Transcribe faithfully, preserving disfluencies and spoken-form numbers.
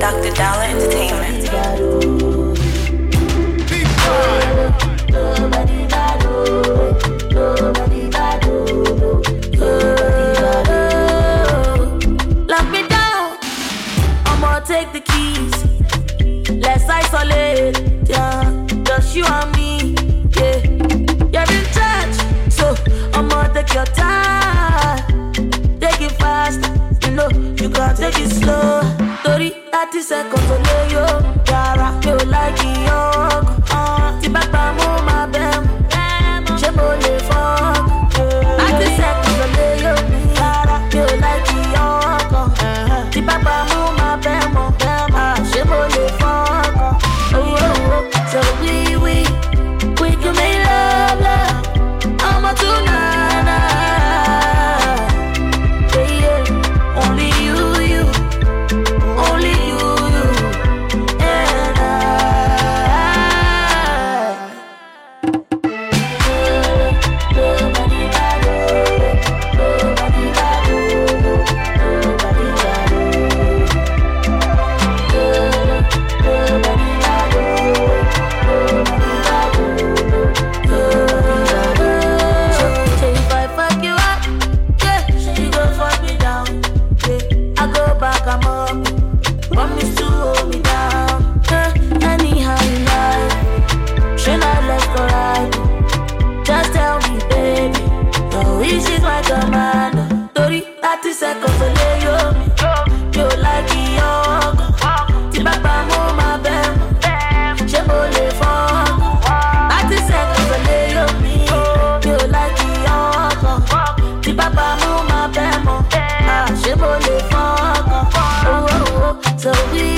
Doctor Dollar Entertainment. Lock me down, I'ma take the keys. Let's isolate, yeah. Just you and me, yeah. You're in charge, so I'ma take your time. Take it fast, you know, you can't take it slow. thirty, thirty seconds to lay yo. Yara, you like it, yo. Uh, Tibaka, move my bam. Shemo le fuck. thirty seconds to lay yo. Yara, you like it, yo. Tibaka, move my bam. Shemo le fuck. Oh, oh, oh. So we, we, we can make love, love. I'm a tonight. Yeah, yeah. Only you, you. Only you, you. And I. Nobody got it. Nobody got it. Nobody got it. Nobody got it. Nobody got it. Nobody got it. So, so if I fuck you up, yeah, you gon' fuck me down. Yeah, I go back, I'm up. Promise to hold me down. Yeah, anyhow you like. Should I left or right? Just tell me, baby. Your wish is my command. thirty, thirty seconds to lay you. You like it, yo. Tibaka, move my bam. Shemo le fuck. thirty seconds to lay you. You like it, yo. Tibaka, move my bam. Shemo le fuck. Oh, oh, oh. So we